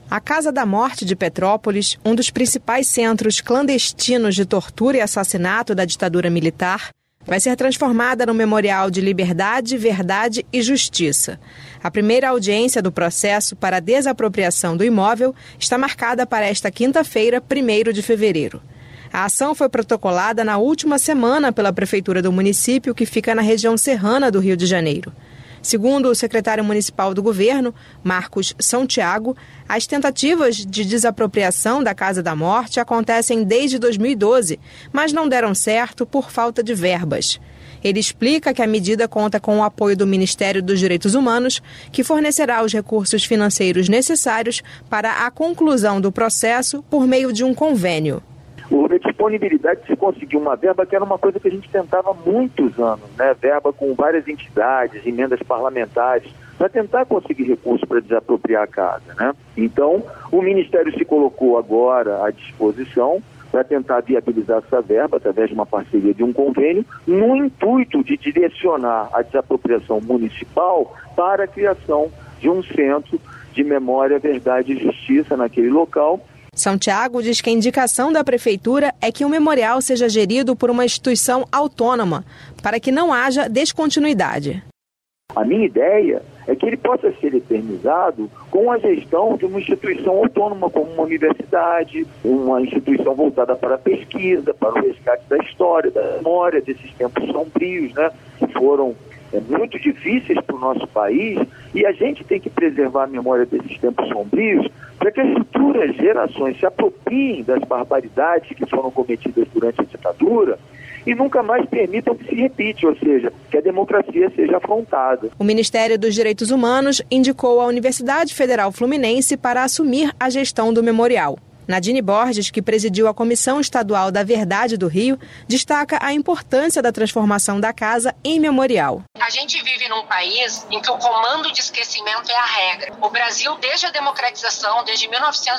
A Casa da Morte de Petrópolis, um dos principais centros clandestinos de tortura e assassinato da ditadura militar, vai ser transformada no Memorial de Liberdade, Verdade e Justiça. A primeira audiência do processo para a desapropriação do imóvel está marcada para esta quinta-feira, 1º de fevereiro. A ação foi protocolada na última semana pela Prefeitura do município, que fica na região serrana do Rio de Janeiro. Segundo o secretário municipal do governo, Marcos São Tiago, as tentativas de desapropriação da Casa da Morte acontecem desde 2012, mas não deram certo por falta de verbas. Ele explica que a medida conta com o apoio do Ministério dos Direitos Humanos, que fornecerá os recursos financeiros necessários para a conclusão do processo por meio de um convênio. Houve a disponibilidade de se conseguir uma verba que era uma coisa que a gente tentava há muitos anos, né? Verba com várias entidades, emendas parlamentares, para tentar conseguir recursos para desapropriar a casa, né? Então, o Ministério se colocou agora à disposição para tentar viabilizar essa verba através de uma parceria de um convênio, no intuito de direcionar a desapropriação municipal para a criação de um centro de memória, verdade e justiça naquele local. São Tiago diz que a indicação da Prefeitura é que o memorial seja gerido por uma instituição autônoma, para que não haja descontinuidade. A minha ideia é que ele possa ser eternizado com a gestão de uma instituição autônoma, como uma universidade, uma instituição voltada para a pesquisa, para o resgate da história, da memória desses tempos sombrios, né, que foram muito difíceis para o nosso país, e a gente tem que preservar a memória desses tempos sombrios para que as futuras gerações se apropriem das barbaridades que foram cometidas durante a ditadura e nunca mais permitam que se repita, ou seja, que a democracia seja afrontada. O Ministério dos Direitos Humanos indicou a Universidade Federal Fluminense para assumir a gestão do memorial. Nadine Borges, que presidiu a Comissão Estadual da Verdade do Rio, destaca a importância da transformação da casa em memorial. A gente vive num país em que o comando de esquecimento é a regra. O Brasil, desde a democratização, desde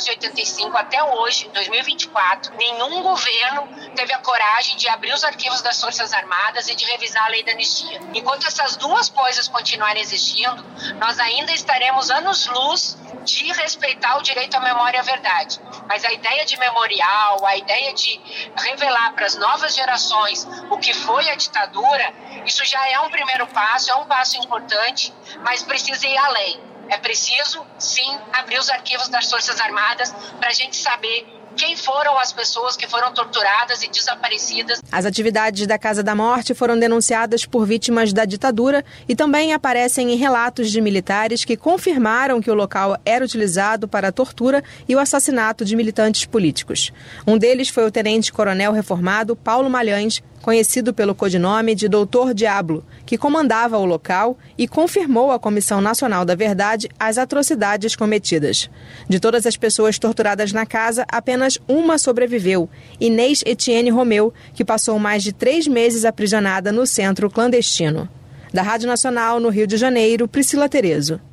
1985 até hoje, 2024, nenhum governo teve a coragem de abrir os arquivos das Forças Armadas e de revisar a lei da anistia. Enquanto essas duas coisas continuarem existindo, nós ainda estaremos anos-luz de respeitar o direito à memória e à verdade. Mas a ideia de memorial, a ideia de revelar para as novas gerações o que foi a ditadura, isso já é um primeiro passo, é um passo importante, mas precisa ir além. É preciso, sim, abrir os arquivos das Forças Armadas para a gente saber quem foram as pessoas que foram torturadas e desaparecidas. As atividades da Casa da Morte foram denunciadas por vítimas da ditadura e também aparecem em relatos de militares que confirmaram que o local era utilizado para a tortura e o assassinato de militantes políticos. Um deles foi o tenente-coronel reformado Paulo Malhães, conhecido pelo codinome de Doutor Diablo, que comandava o local e confirmou à Comissão Nacional da Verdade as atrocidades cometidas. De todas as pessoas torturadas na casa, apenas uma sobreviveu, Inês Etienne Romeu, que passou mais de 3 meses aprisionada no centro clandestino. Da Rádio Nacional, no Rio de Janeiro, Priscila Terezo.